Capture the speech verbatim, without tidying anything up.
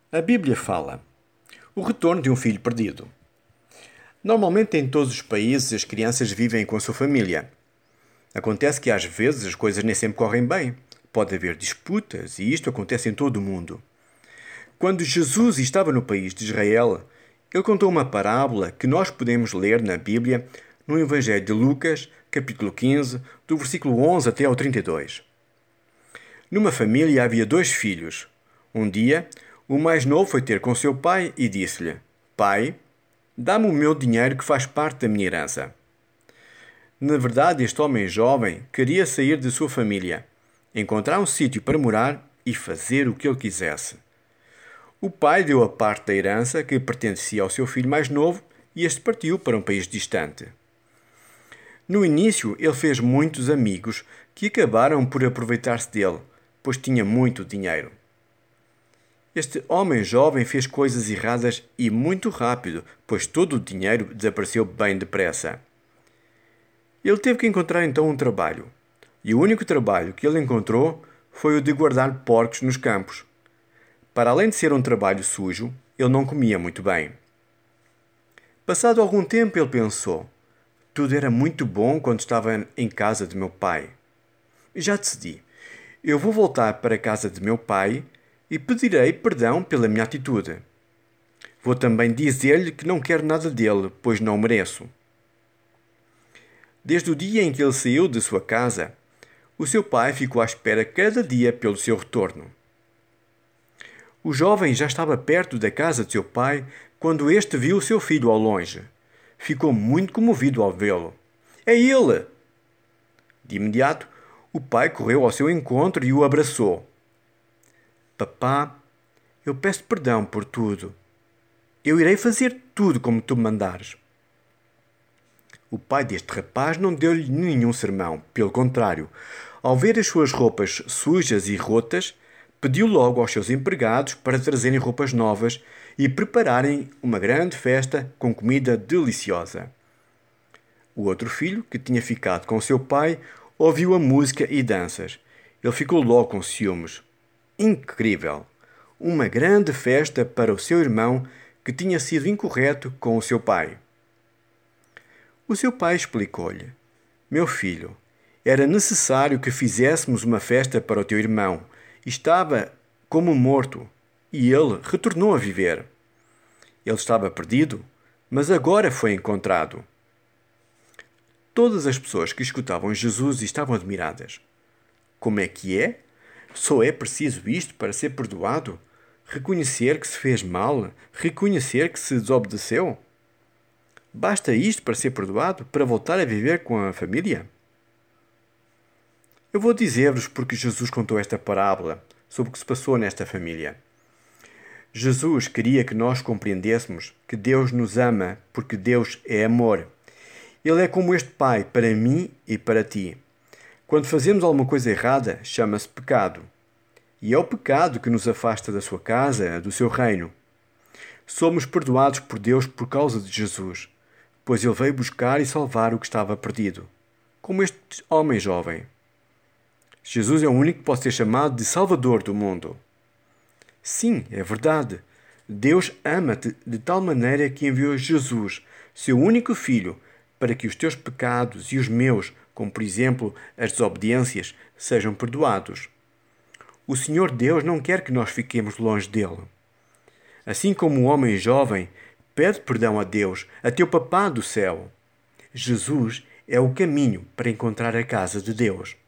A Bíblia fala: o retorno de um filho perdido. Normalmente, em todos os países, as crianças vivem com a sua família. Acontece que às vezes as coisas nem sempre correm bem. Pode haver disputas e isto acontece em todo o mundo. Quando Jesus estava no país de Israel, ele contou uma parábola que nós podemos ler na Bíblia no Evangelho de Lucas, capítulo quinze, do versículo onze até ao trinta e dois. Numa família havia dois filhos. Um dia, o mais novo foi ter com seu pai e disse-lhe: Pai, dá-me o meu dinheiro que faz parte da minha herança. Na verdade, este homem jovem queria sair de sua família, encontrar um sítio para morar e fazer o que ele quisesse. O pai deu a parte da herança que pertencia ao seu filho mais novo e este partiu para um país distante. No início, ele fez muitos amigos que acabaram por aproveitar-se dele, pois tinha muito dinheiro. Este homem jovem fez coisas erradas e muito rápido, pois todo o dinheiro desapareceu bem depressa. Ele teve que encontrar então um trabalho, e o único trabalho que ele encontrou foi o de guardar porcos nos campos. Para além de ser um trabalho sujo, ele não comia muito bem. Passado algum tempo, ele pensou: tudo era muito bom quando estava em casa de meu pai. Já decidi. Eu vou voltar para a casa de meu pai e pedirei perdão pela minha atitude. Vou também dizer-lhe que não quero nada dele, pois não mereço. Desde o dia em que ele saiu de sua casa, o seu pai ficou à espera cada dia pelo seu retorno. O jovem já estava perto da casa de seu pai quando este viu seu filho ao longe. Ficou muito comovido ao vê-lo. É ele! De imediato, o pai correu ao seu encontro e o abraçou. Papá, eu peço perdão por tudo. Eu irei fazer tudo como tu me mandares. O pai deste rapaz não deu-lhe nenhum sermão. Pelo contrário, ao ver as suas roupas sujas e rotas, pediu logo aos seus empregados para trazerem roupas novas e prepararem uma grande festa com comida deliciosa. O outro filho, que tinha ficado com seu pai, ouviu a música e danças. Ele ficou logo com ciúmes. Incrível! Uma grande festa para o seu irmão que tinha sido incorreto com o seu pai. O seu pai explicou-lhe: Meu filho, era necessário que fizéssemos uma festa para o teu irmão. Estava como morto e ele retornou a viver. Ele estava perdido, mas agora foi encontrado. Todas as pessoas que escutavam Jesus estavam admiradas. Como é que é? Só é preciso isto para ser perdoado? Reconhecer que se fez mal? Reconhecer que se desobedeceu? Basta isto para ser perdoado? Para voltar a viver com a família? Eu vou dizer-vos porque Jesus contou esta parábola sobre o que se passou nesta família. Jesus queria que nós compreendêssemos que Deus nos ama porque Deus é amor. Ele é como este Pai para mim e para ti. Quando fazemos alguma coisa errada, chama-se pecado. E é o pecado que nos afasta da sua casa, do seu reino. Somos perdoados por Deus por causa de Jesus, pois Ele veio buscar e salvar o que estava perdido, como este homem jovem. Jesus é o único que pode ser chamado de Salvador do mundo. Sim, é verdade. Deus ama-te de tal maneira que enviou Jesus, seu único Filho, para que os teus pecados e os meus, como por exemplo as desobediências, sejam perdoados. O Senhor Deus não quer que nós fiquemos longe dele. Assim como o homem jovem pede perdão a Deus, a teu papá do céu, Jesus é o caminho para encontrar a casa de Deus.